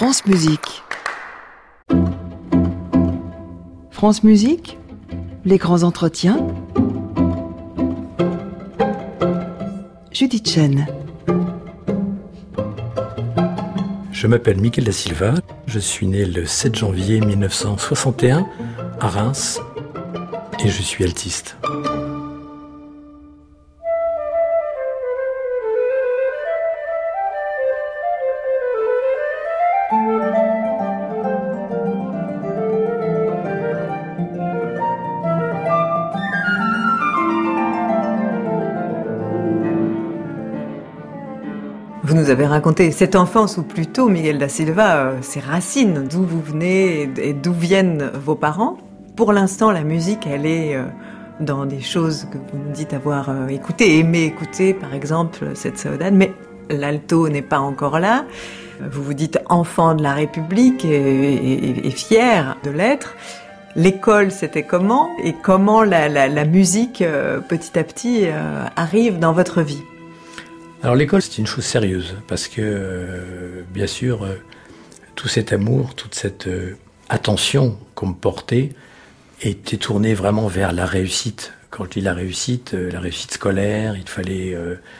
France Musique. France Musique, les grands entretiens. Judith Chen. Je m'appelle Michael Da Silva, je suis né le 7 janvier 1961 à Reims et je suis altiste. Vous nous avez raconté cette enfance, ou plutôt, Miguel Da Silva, ses racines, d'où vous venez et d'où viennent vos parents. Pour l'instant, la musique, elle est dans des choses que vous nous dites avoir écoutées, aimé écouter, par exemple, cette Saudade, mais l'alto n'est pas encore là. Vous vous dites enfant de la République et fier de l'être. L'école, c'était comment? Et comment la musique, petit à petit, arrive dans votre vie? Alors l'école, c'est une chose sérieuse, parce que, bien sûr, tout cet amour, toute cette attention qu'on me portait était tournée vraiment vers la réussite. Quand je dis la réussite scolaire, il fallait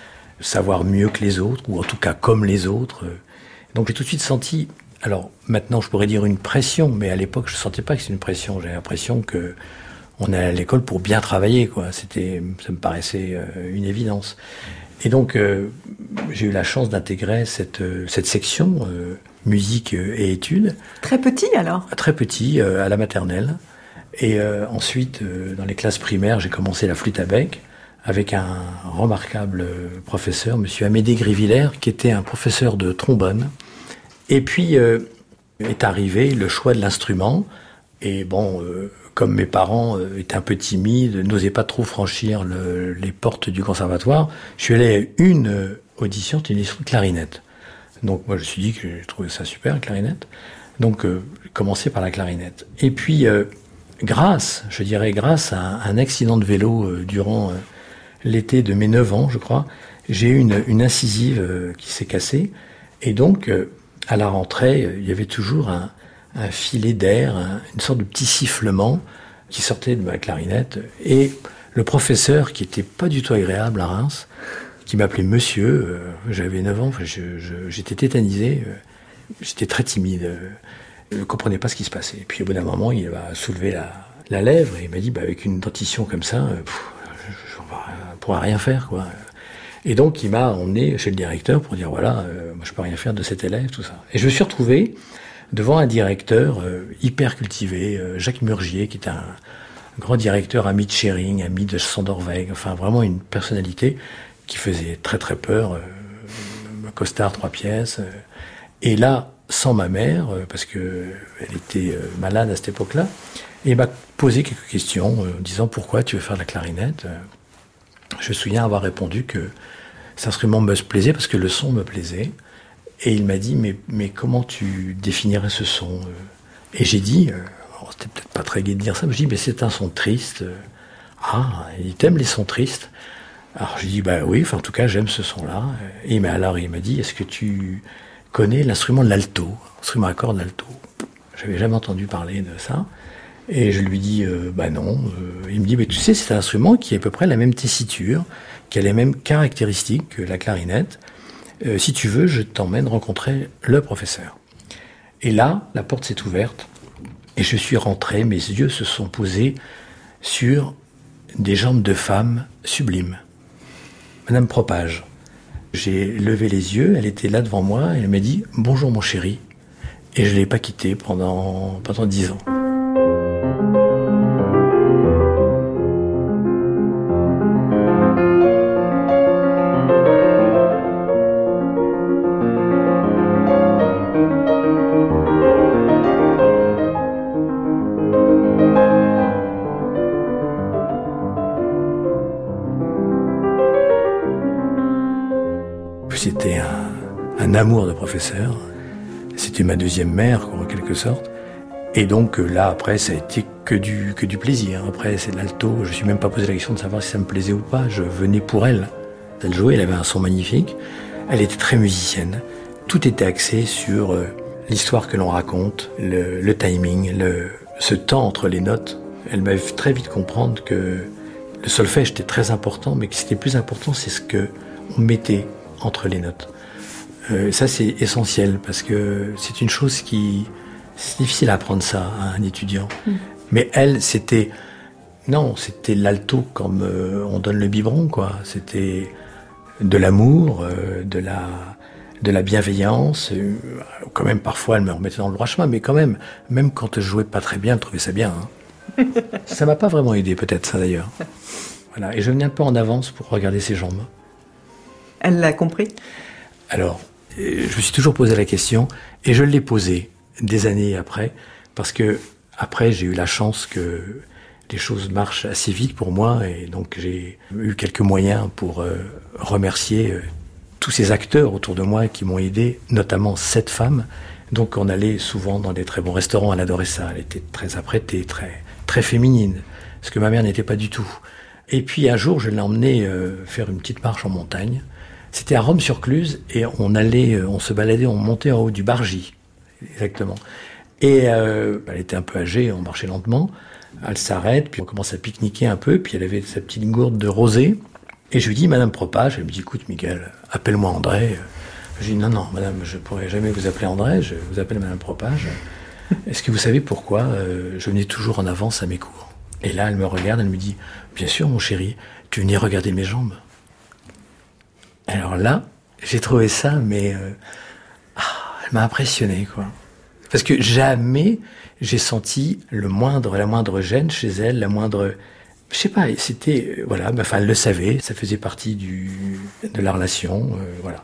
savoir mieux que les autres, ou en tout cas comme les autres. Donc j'ai tout de suite senti, alors maintenant je pourrais dire une pression, mais à l'époque je ne sentais pas que c'était une pression. J'avais l'impression que on allait à l'école pour bien travailler, quoi. Ça me paraissait une évidence. Et donc, j'ai eu la chance d'intégrer cette section musique et études. Très petit, alors? Très petit, à la maternelle. Et ensuite, dans les classes primaires, j'ai commencé la flûte à bec avec un remarquable professeur, monsieur Amédée Grivillers, qui était un professeur de trombone. Et puis, est arrivé le choix de l'instrument. Et bon... comme mes parents étaient un peu timides, n'osaient pas trop franchir les portes du conservatoire, je suis allé à une audition, c'était une audition de clarinette. Donc moi je me suis dit que j'ai trouvé ça super, la clarinette. Donc j'ai commencé par la clarinette. Et puis grâce à un accident de vélo durant l'été de mes 9 ans, je crois, j'ai eu une incisive qui s'est cassée. Et donc à la rentrée, il y avait toujours un filet d'air, une sorte de petit sifflement qui sortait de ma clarinette. Et le professeur, qui était pas du tout agréable à Reims, qui m'appelait monsieur, j'avais 9 ans, enfin, j'étais tétanisé, j'étais très timide, je ne comprenais pas ce qui se passait. Et puis au bout d'un moment, il m'a soulevé la lèvre et il m'a dit, avec une dentition comme ça, on ne pourra rien faire, quoi. Et donc il m'a emmené chez le directeur pour dire, voilà, moi je peux rien faire de cet élève, tout ça. Et je me suis retrouvé devant un directeur hyper cultivé, Jacques Murgier, qui était un grand directeur, ami de Schering, ami de Sandorweg, enfin vraiment une personnalité qui faisait très très peur, un costard 3 pièces. Et là, sans ma mère, parce qu'elle était malade à cette époque-là, et il m'a posé quelques questions en disant « Pourquoi tu veux faire de la clarinette ?» Je me souviens avoir répondu que cet instrument me plaisait parce que le son me plaisait. Et il m'a dit, mais comment tu définirais ce son? Et j'ai dit, c'était peut-être pas très gai de dire ça, mais j'ai dit, mais c'est un son triste. Ah, il t'aime les sons tristes? Alors j'ai dit, oui, en tout cas, j'aime ce son-là. Et alors il m'a dit, est-ce que tu connais l'instrument de l'alto, l'instrument à cordes d'alto? J'avais jamais entendu parler de ça. Et je lui dis, non. Il me dit, mais tu sais, c'est un instrument qui a à peu près la même tessiture, qui a les mêmes caractéristiques que la clarinette. Si tu veux, je t'emmène rencontrer le professeur. Et là, la porte s'est ouverte et je suis rentré, mes yeux se sont posés sur des jambes de femme sublimes. Madame Propage. J'ai levé les yeux, elle était là devant moi et elle m'a dit « Bonjour mon chéri ». Et je ne l'ai pas quittée pendant 10 ans. C'était un amour de professeur. C'était ma deuxième mère, en quelque sorte. Et donc là, après, ça a été que du plaisir. Après, c'est de l'alto. Je ne me suis même pas posé la question de savoir si ça me plaisait ou pas. Je venais pour elle. Elle jouait, elle avait un son magnifique. Elle était très musicienne. Tout était axé sur l'histoire que l'on raconte, le timing, ce temps entre les notes. Elle m'a fait très vite comprendre que le solfège était très important, mais que ce qui était plus important, c'est ce que on mettait entre les notes. Ça, c'est essentiel, parce que c'est une chose c'est difficile à apprendre ça à un étudiant. Mais elle, c'était l'alto comme on donne le biberon, quoi. C'était de l'amour, de la bienveillance. Quand même, parfois, elle me remettait dans le droit chemin, mais quand même quand je jouais pas très bien, elle trouvait ça bien. Hein. Ça m'a pas vraiment aidé, peut-être, ça, d'ailleurs. Voilà. Et je venais un peu en avance pour regarder ses jambes. Elle l'a compris ? Alors, je me suis toujours posé la question, et je l'ai posée des années après, parce que après, j'ai eu la chance que les choses marchent assez vite pour moi, et donc j'ai eu quelques moyens pour remercier tous ces acteurs autour de moi qui m'ont aidé, notamment cette femme. Donc on allait souvent dans des très bons restaurants, elle adorait ça, elle était très apprêtée, très féminine, ce que ma mère n'était pas du tout. Et puis un jour, je l'ai emmenée faire une petite marche en montagne. C'était à Rome-sur-Cluse, et on se baladait, on montait en haut du Bargy, exactement. Et elle était un peu âgée, on marchait lentement. Elle s'arrête, puis on commence à pique-niquer un peu, puis elle avait sa petite gourde de rosée. Et je lui dis, Madame Propage, elle me dit, écoute Miguel, appelle-moi André. Je lui dis, non, madame, je ne pourrai jamais vous appeler André, je vous appelle Madame Propage. Est-ce que vous savez pourquoi je venais toujours en avance à mes cours? Et là, elle me regarde, elle me dit, bien sûr mon chéri, tu venais regarder mes jambes. Alors là, j'ai trouvé ça, mais elle m'a impressionné, quoi. Parce que jamais j'ai senti la moindre gêne chez elle, je sais pas, c'était, voilà, enfin, elle le savait, ça faisait partie de la relation, voilà.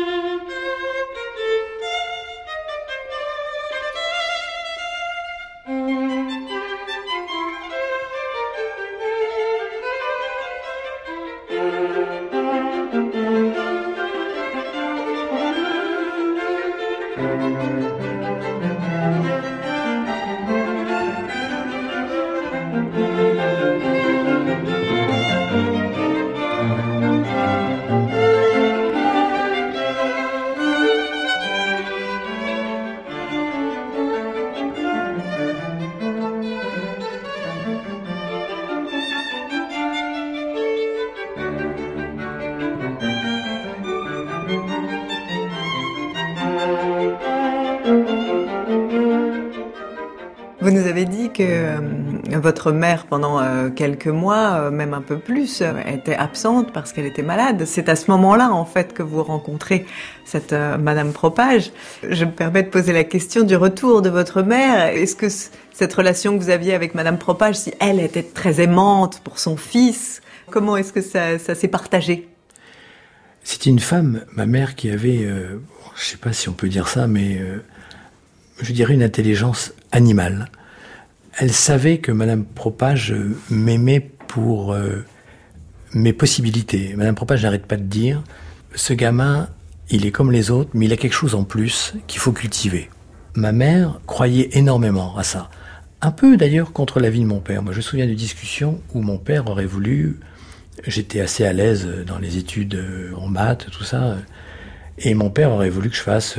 Vous nous avez dit que votre mère, pendant quelques mois, même un peu plus, était absente parce qu'elle était malade. C'est à ce moment-là, en fait, que vous rencontrez cette Madame Propage. Je me permets de poser la question du retour de votre mère. Est-ce que cette relation que vous aviez avec Madame Propage, si elle était très aimante pour son fils, comment est-ce que ça s'est partagé? C'était une femme, ma mère, qui avait, je sais pas si on peut dire ça, mais je dirais une intelligence animale. Elle savait que Madame Propage m'aimait pour mes possibilités. Madame Propage n'arrête pas de dire, ce gamin, il est comme les autres, mais il a quelque chose en plus qu'il faut cultiver. Ma mère croyait énormément à ça. Un peu d'ailleurs contre l'avis de mon père. Moi, je me souviens de discussions où mon père aurait voulu... J'étais assez à l'aise dans les études en maths, tout ça. Et mon père aurait voulu que je fasse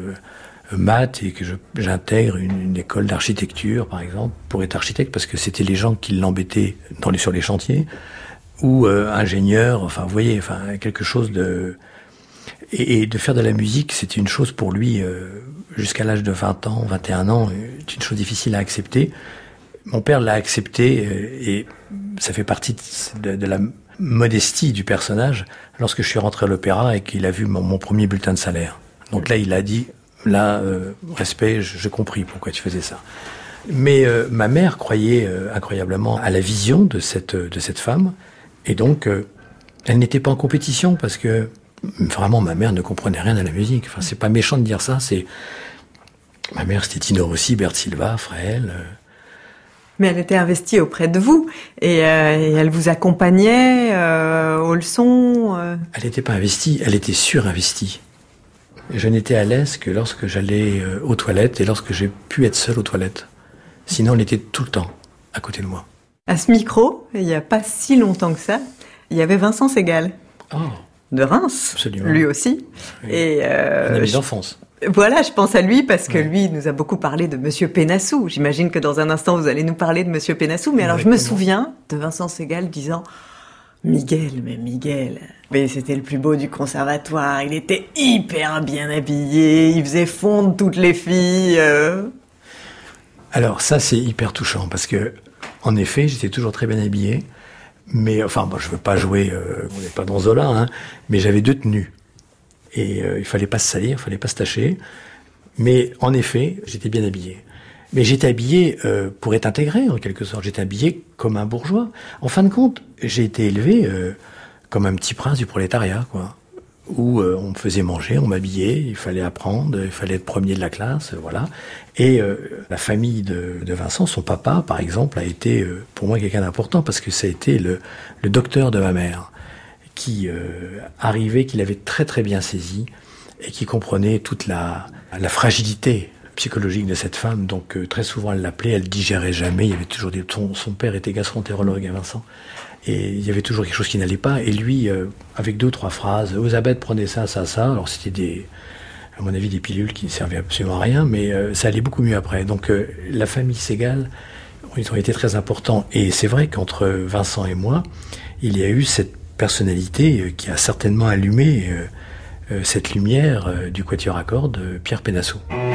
maths et que j'intègre une école d'architecture, par exemple, pour être architecte, parce que c'était les gens qui l'embêtaient sur les chantiers, ou ingénieur, enfin, vous voyez, enfin, quelque chose de... Et de faire de la musique, c'était une chose pour lui, jusqu'à l'âge de 20 ans, 21 ans, c'est une chose difficile à accepter. Mon père l'a accepté, et ça fait partie de la modestie du personnage, lorsque je suis rentré à l'opéra et qu'il a vu mon premier bulletin de salaire. Donc là, il a dit, respect, j'ai compris pourquoi tu faisais ça. Mais ma mère croyait incroyablement à la vision de cette femme, et donc elle n'était pas en compétition, parce que vraiment ma mère ne comprenait rien à la musique. Enfin, c'est pas méchant de dire ça, ma mère, c'était Tino Rossi, Bert Silva, Freel. Mais elle était investie auprès de vous, et elle vous accompagnait aux leçons. Elle n'était pas investie, elle était surinvestie. Je n'étais à l'aise que lorsque j'allais aux toilettes et lorsque j'ai pu être seul aux toilettes. Sinon, elle était tout le temps à côté de moi. À ce micro, il n'y a pas si longtemps que ça, il y avait Vincent Segal. Oh. De Reims, absolument. Lui aussi. Oui. Et un ami d'enfance. Voilà, je pense à lui parce que lui nous a beaucoup parlé de Monsieur Pénassou. J'imagine que dans un instant, vous allez nous parler de Monsieur Pénassou. Mais alors, je me souviens de Vincent Segal disant « Miguel, mais c'était le plus beau du conservatoire. Il était hyper bien habillé, il faisait fondre toutes les filles. Alors ça, c'est hyper touchant parce que, en effet, j'étais toujours très bien habillé. Mais enfin, bon, je veux pas jouer, on n'est pas dans Zola, hein, mais j'avais 2 tenues. Et il fallait pas se salir, il fallait pas se tacher. Mais en effet, j'étais bien habillé. Mais j'étais habillé pour être intégré, en quelque sorte. J'étais habillé comme un bourgeois. En fin de compte, j'ai été élevé comme un petit prince du prolétariat, quoi. Où on me faisait manger, on m'habillait, il fallait apprendre, il fallait être premier de la classe, voilà. Et la famille de Vincent, son papa, par exemple, a été pour moi quelqu'un d'important parce que ça a été le docteur de ma mère qui arrivait, qu'il avait très très bien saisi et qui comprenait toute la fragilité psychologique de cette femme. Donc très souvent elle l'appelait, elle digérait jamais. Il y avait toujours son père était gastroentérologue, hein, Vincent. Et il y avait toujours quelque chose qui n'allait pas. Et lui, avec 2 ou 3 phrases, Elisabeth prenez ça. Alors c'était à mon avis, des pilules qui ne servaient absolument à rien, mais ça allait beaucoup mieux après. Donc la famille Segal, ils ont été très importants. Et c'est vrai qu'entre Vincent et moi, il y a eu cette personnalité qui a certainement allumé cette lumière du quatuor à cordes Pierre Pénassou.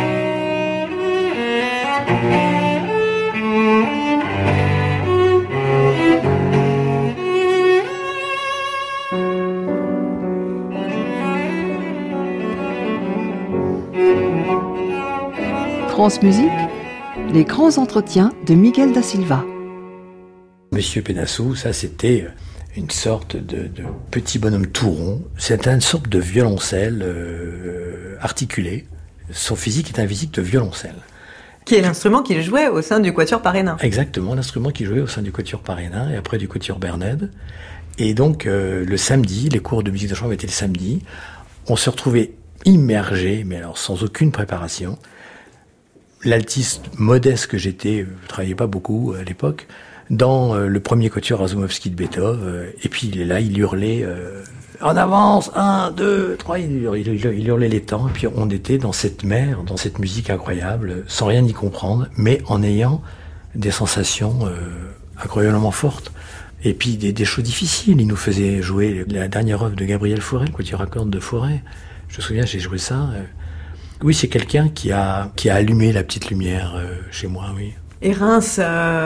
France Musique, les grands entretiens de Miguel da Silva. Monsieur Pénassou, ça c'était une sorte de petit bonhomme tout rond. C'était une sorte de violoncelle articulé. Son physique est un physique de violoncelle. Qui est l'instrument qu'il jouait au sein du Quatuor Parénin. Exactement, l'instrument qu'il jouait au sein du Quatuor Parénin et après du Quatuor Bernède. Et donc le samedi, les cours de musique de chambre étaient le samedi. On se retrouvait immergé, mais alors sans aucune préparation. L'altiste modeste que j'étais, je travaillais pas beaucoup à l'époque, dans le premier quatuor Razoumovsky de Beethoven, et puis il est là, il hurlait en avance, 1, 2, 3, il hurlait les temps, et puis on était dans cette mer, dans cette musique incroyable, sans rien y comprendre, mais en ayant des sensations incroyablement fortes. Et puis des choses difficiles, il nous faisait jouer la dernière œuvre de Gabriel Fauré, le quatuor à cordes de Fauré. Je me souviens, j'ai joué ça. Oui, c'est quelqu'un qui a allumé la petite lumière chez moi, oui. Et Reims,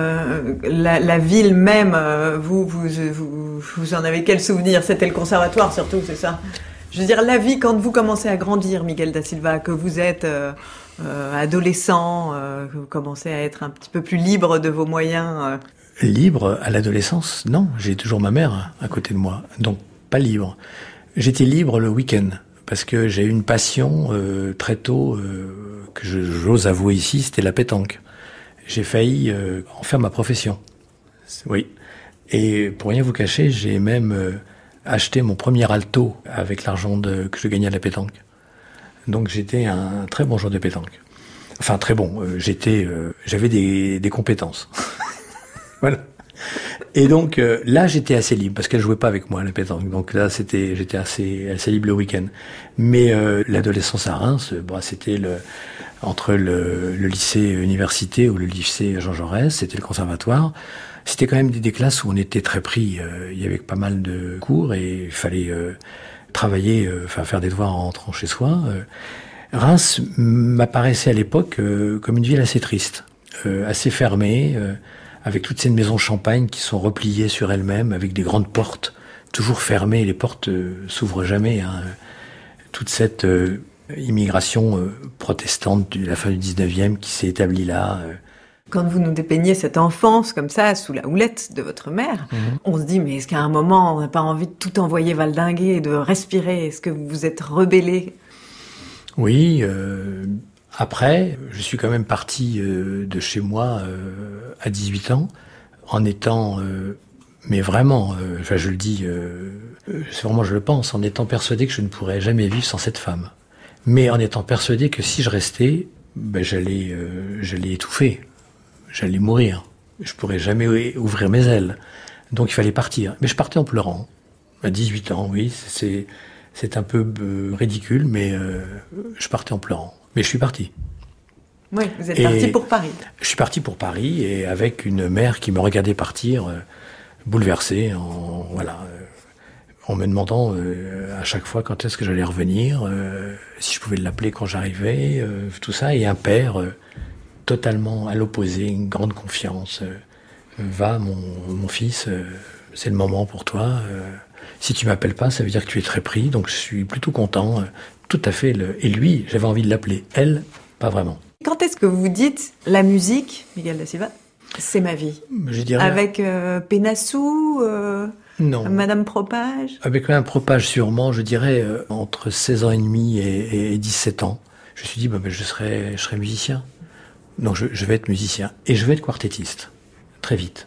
la ville même, vous en avez quel souvenir? C'était le conservatoire surtout, c'est ça? Je veux dire, la vie quand vous commencez à grandir, Miguel da Silva, que vous êtes adolescent, que vous commencez à être un petit peu plus libre de vos moyens. Libre à l'adolescence? Non, j'ai toujours ma mère à côté de moi, donc pas libre. J'étais libre le week-end. Parce que j'ai eu une passion très tôt, que j'ose avouer ici, c'était la pétanque. J'ai failli en faire ma profession. Oui. Et pour rien vous cacher, j'ai même acheté mon premier alto avec l'argent que je gagnais à la pétanque. Donc j'étais un très bon joueur de pétanque. Enfin très bon, j'avais des compétences. Voilà. Et donc là j'étais assez libre parce qu'elle jouait pas avec moi à la pétanque. Donc là j'étais assez libre le week-end. Mais l'adolescence à Reims, c'était entre le lycée université ou le lycée Jean Jaurès, c'était le conservatoire. C'était quand même des classes où on était très pris. Il y avait pas mal de cours et il fallait travailler, faire des devoirs en rentrant chez soi. Reims m'apparaissait à l'époque comme une ville assez triste, assez fermée. Avec toutes ces maisons champagne qui sont repliées sur elles-mêmes, avec des grandes portes, toujours fermées, les portes s'ouvrent jamais. Hein. Toute cette immigration protestante de la fin du 19e qui s'est établie là. Quand vous nous dépeignez cette enfance comme ça, sous la houlette de votre mère, on se dit, mais est-ce qu'à un moment, on n'a pas envie de tout envoyer valdinguer et de respirer? Est-ce que vous vous êtes rebellé? Oui, après, je suis quand même parti de chez moi à 18 ans, en étant, mais vraiment, je le dis, c'est vraiment je le pense, en étant persuadé que je ne pourrais jamais vivre sans cette femme. Mais en étant persuadé que si je restais, j'allais étouffer, j'allais mourir. Je pourrais jamais ouvrir mes ailes. Donc il fallait partir. Mais je partais en pleurant. À 18 ans, oui, c'est c'est un peu ridicule, mais je partais en pleurant. Mais je suis parti. Oui, vous êtes parti pour Paris. Je suis parti pour Paris, et avec une mère qui me regardait partir, bouleversée, en me demandant à chaque fois quand est-ce que j'allais revenir, si je pouvais l'appeler quand j'arrivais, tout ça, et un père totalement à l'opposé, une grande confiance. Va, mon fils, c'est le moment pour toi. Si tu m'appelles pas, ça veut dire que tu es très pris, donc je suis plutôt content. Tout à fait. Et lui, j'avais envie de l'appeler. Elle, pas vraiment. Quand est-ce que vous dites la musique, Miguel da Silva, c'est ma vie? Je dirais avec Pénassou, non. Madame Propage? Avec Madame Propage, sûrement, je dirais entre 16 ans et demi et 17 ans. Je me suis dit, je serai musicien. Donc je vais être musicien. Et je vais être quartettiste. Très vite.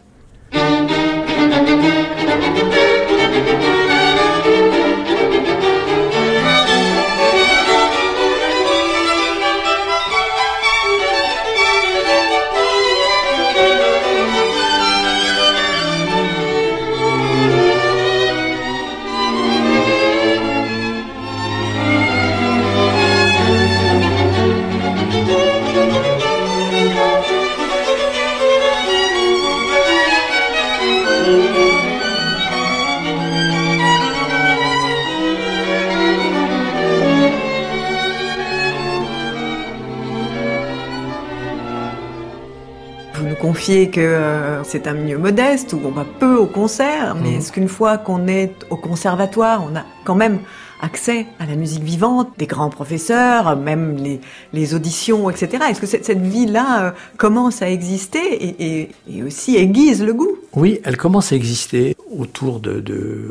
Vous nous confiez que c'est un milieu modeste où on va peu au concert, mais est-ce qu'une fois qu'on est au conservatoire, on a quand même accès à la musique vivante, des grands professeurs, même les auditions, etc. Est-ce que cette vie-là commence à exister et aussi aiguise le goût? Oui, elle commence à exister autour de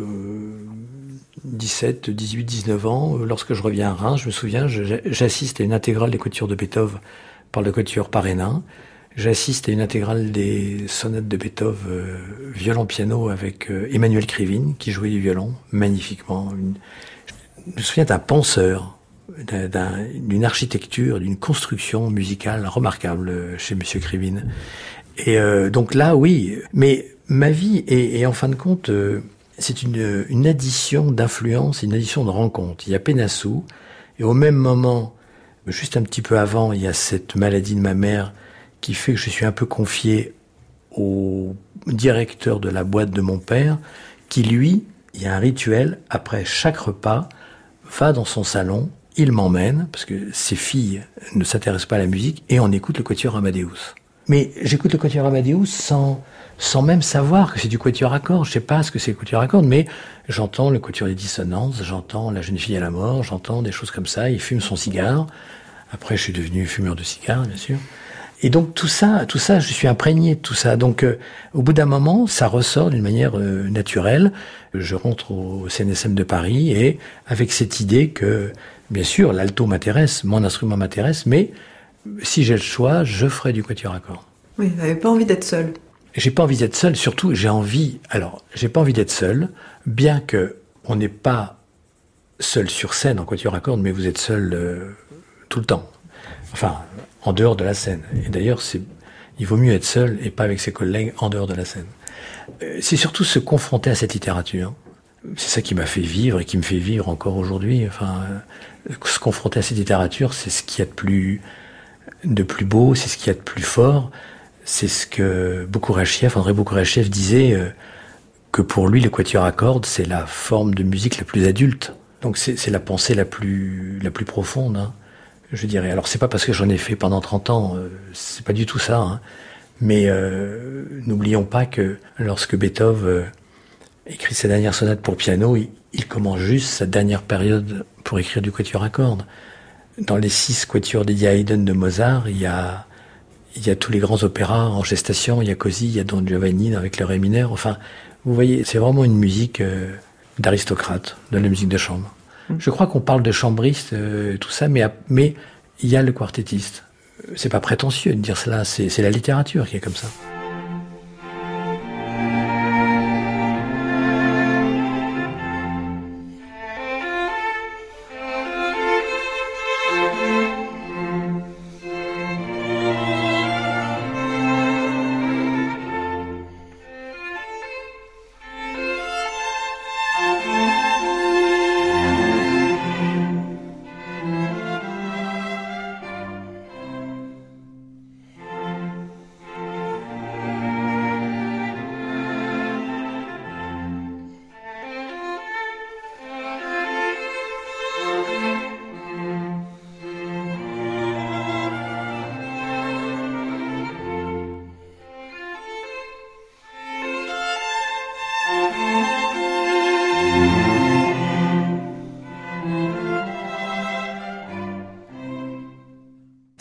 17, 18, 19 ans. Lorsque je reviens à Reims, je me souviens, j'assiste à une intégrale des quatuors de Beethoven par le quatuor Parénin. J'assiste à une intégrale des sonates de Beethoven violon-piano avec Emmanuel Krivine qui jouait du violon magnifiquement. Je me souviens d'un penseur, d'une architecture, d'une construction musicale remarquable chez Monsieur Krivine. Et donc là, oui. Mais ma vie est en fin de compte, c'est une addition d'influences, une addition de rencontres. Il y a Pénassou, et au même moment, juste un petit peu avant, il y a cette maladie de ma mère qui fait que je suis un peu confié au directeur de la boîte de mon père, qui lui, il y a un rituel, après chaque repas, va dans son salon, il m'emmène, parce que ses filles ne s'intéressent pas à la musique, et on écoute le quatuor Amadeus. Mais j'écoute le quatuor Amadeus sans même savoir que c'est du quatuor à cordes. Je sais pas ce que c'est le quatuor à cordes, mais j'entends le quatuor des dissonances, j'entends La jeune fille à la mort, j'entends des choses comme ça, il fume son cigare. Après, je suis devenu fumeur de cigares, bien sûr. Et donc tout ça, je suis imprégné de tout ça. Donc au bout d'un moment, ça ressort d'une manière naturelle. Je rentre au CNSM de Paris et avec cette idée que, bien sûr, l'alto m'intéresse, mon instrument m'intéresse, mais si j'ai le choix, je ferai du quatuor à cordes. Oui, vous n'avez pas envie d'être seul. J'ai pas envie d'être seul, surtout j'ai pas envie d'être seul, bien que on n'est pas seul sur scène en quatuor à cordes, mais vous êtes seul tout le temps. Enfin, en dehors de la scène. Et d'ailleurs, il vaut mieux être seul et pas avec ses collègues en dehors de la scène. C'est surtout se confronter à cette littérature. C'est ça qui m'a fait vivre et qui me fait vivre encore aujourd'hui. Enfin, se confronter à cette littérature, c'est ce qu'il y a de plus beau, c'est ce qu'il y a de plus fort. C'est ce que André Bokourachiev disait, que pour lui, le quatuor à cordes, c'est la forme de musique la plus adulte. Donc c'est la pensée la plus profonde, hein, je dirais. Alors c'est pas parce que j'en ai fait pendant 30 ans, c'est pas du tout ça, hein. Mais n'oublions pas que lorsque Beethoven écrit sa dernière sonate pour piano, il commence juste sa dernière période pour écrire du quatuor à cordes. Dans les 6 quatuors d'Eddie Haydn de Mozart, il y a tous les grands opéras en gestation, il y a Così, il y a Don Giovanni avec le ré mineur. Enfin, vous voyez, c'est vraiment une musique d'aristocrate, de la musique de chambre. Je crois qu'on parle de chambriste, tout ça, mais il y a le quartettiste. C'est pas prétentieux de dire cela, c'est la littérature qui est comme ça.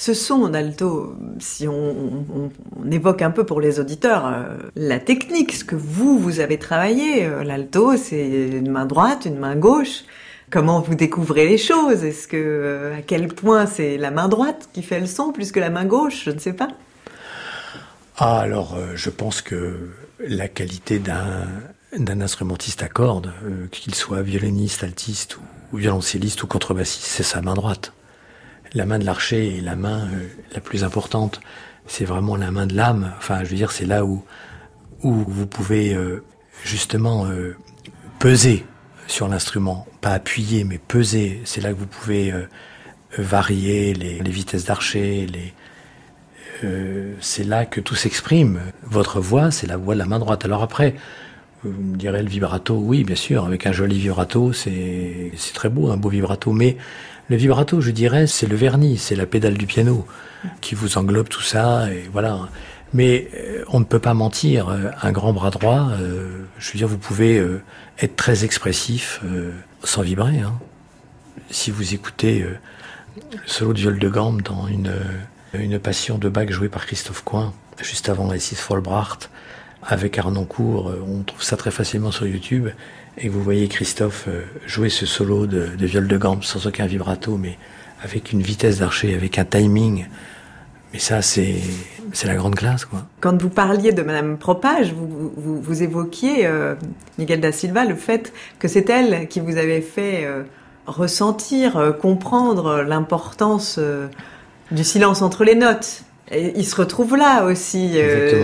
Ce son d'alto, si on évoque un peu pour les auditeurs la technique, ce que vous avez travaillé, l'alto, c'est une main droite, une main gauche. Comment vous découvrez les choses? Est-ce que, à quel point c'est la main droite qui fait le son plus que la main gauche? Je ne sais pas. Alors, je pense que la qualité d'un instrumentiste à cordes, qu'il soit violoniste, altiste ou violoncelliste ou contrebassiste, c'est sa main droite. La main de l'archer est la main la plus importante. C'est vraiment la main de l'âme. Enfin, je veux dire, c'est là où vous pouvez justement peser sur l'instrument. Pas appuyer, mais peser. C'est là que vous pouvez varier les vitesses d'archer. C'est là que tout s'exprime. Votre voix, c'est la voix de la main droite. Alors après, vous me direz le vibrato. Oui, bien sûr, avec un joli vibrato, c'est très beau, un beau vibrato. Mais le vibrato, je dirais, c'est le vernis, c'est la pédale du piano qui vous englobe tout ça, et voilà. Mais on ne peut pas mentir, un grand bras droit, je veux dire, vous pouvez être très expressif sans vibrer. Hein. Si vous écoutez le solo de viol de gamme dans une passion de Bach jouée par Christophe Coin, juste avant Es ist vollbracht, avec Harnoncourt, on trouve ça très facilement sur YouTube, et vous voyez Christophe jouer ce solo de viol de gamme sans aucun vibrato, mais avec une vitesse d'archer, avec un timing. Mais ça, c'est la grande classe, quoi. Quand vous parliez de Madame Propage, vous évoquiez, Miguel da Silva, le fait que c'est elle qui vous avait fait ressentir, comprendre l'importance du silence entre les notes. Et il se retrouve là aussi.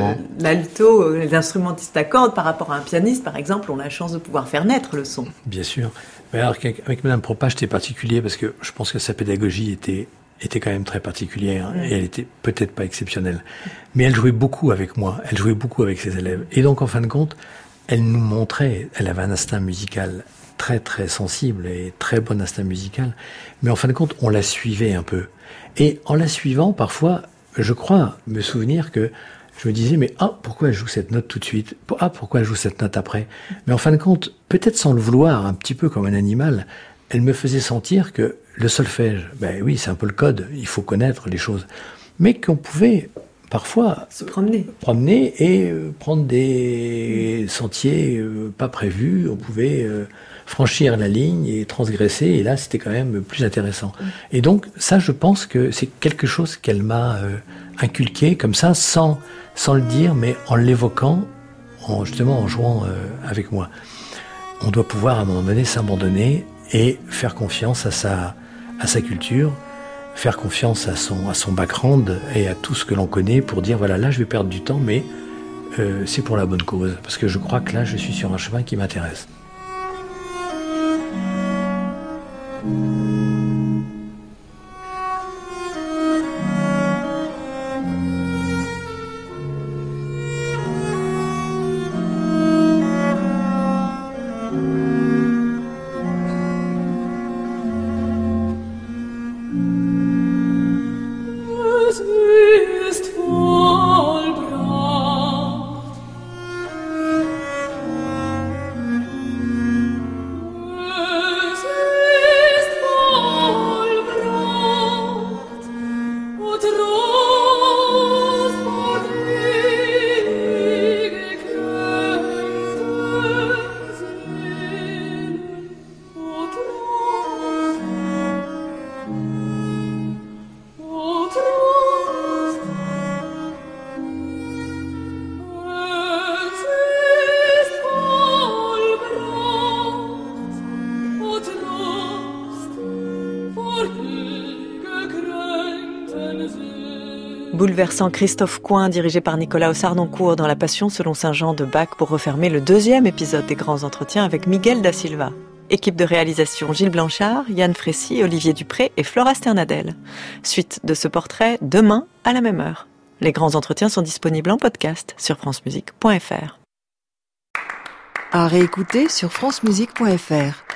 L'alto, les instrumentistes à cordes par rapport à un pianiste, par exemple, ont la chance de pouvoir faire naître le son. Bien sûr. Mais alors, avec Madame Propage, c'était particulier parce que je pense que sa pédagogie était quand même très particulière et elle était peut-être pas exceptionnelle. Mais elle jouait beaucoup avec moi, elle jouait beaucoup avec ses élèves. Et donc, en fin de compte, elle nous montrait, elle avait un instinct musical très très sensible et très bon instinct musical. Mais en fin de compte, on la suivait un peu. Et en la suivant, parfois, je crois me souvenir que je me disais, mais pourquoi elle joue cette note tout de suite? Pourquoi elle joue cette note après? Mais en fin de compte, peut-être sans le vouloir, un petit peu comme un animal, elle me faisait sentir que le solfège, ben oui, c'est un peu le code, il faut connaître les choses, mais qu'on pouvait parfois se promener et prendre des sentiers pas prévus, on pouvait franchir la ligne et transgresser, et là c'était quand même plus intéressant. Et donc ça, je pense que c'est quelque chose qu'elle m'a inculqué comme ça, sans le dire, mais en l'évoquant, justement en jouant avec moi. On doit pouvoir à un moment donné s'abandonner et faire confiance à sa culture, faire confiance à son background et à tout ce que l'on connaît pour dire, voilà, là je vais perdre du temps, mais c'est pour la bonne cause, parce que je crois que là je suis sur un chemin qui m'intéresse. Bouleversant Christophe Coin, dirigé par Nikolaus Harnoncourt dans La Passion selon Saint Jean de Bach, pour refermer le deuxième épisode des Grands Entretiens avec Miguel da Silva. Équipe de réalisation Gilles Blanchard, Yann Frécy, Olivier Dupré et Flora Sternadel. Suite de ce portrait demain à la même heure. Les Grands Entretiens sont disponibles en podcast sur francemusique.fr. À réécouter sur francemusique.fr.